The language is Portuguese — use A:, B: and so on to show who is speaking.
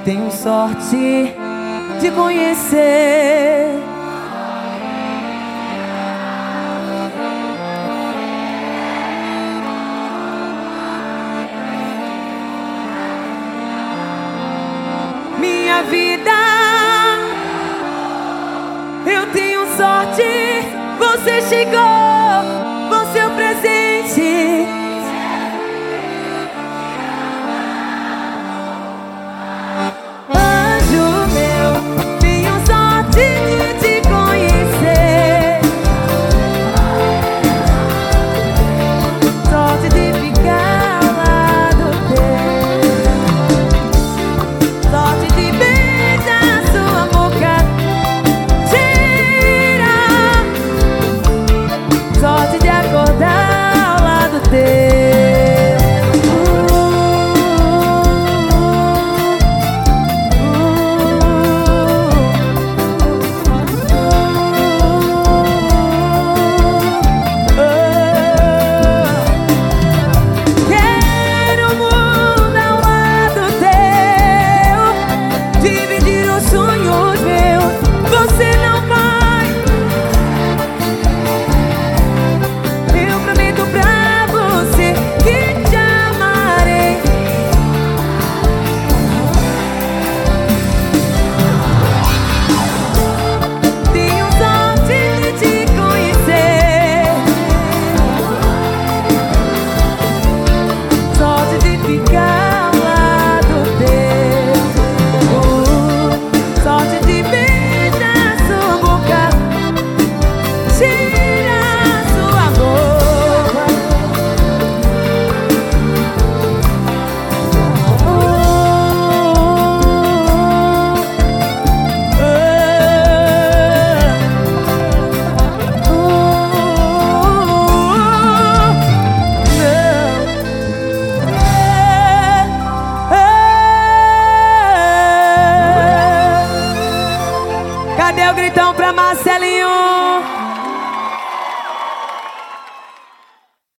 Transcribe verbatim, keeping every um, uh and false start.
A: tenho sorte de conhecer. Minha vida, eu tenho sorte, você chegou com seu presente. Anjo meu, tenho sorte de te conhecer, sorte de ficar ao lado teu, sorte de beijar sua boca, cheira, sorte de acordar ao lado teu. Cadê o gritão pra mais?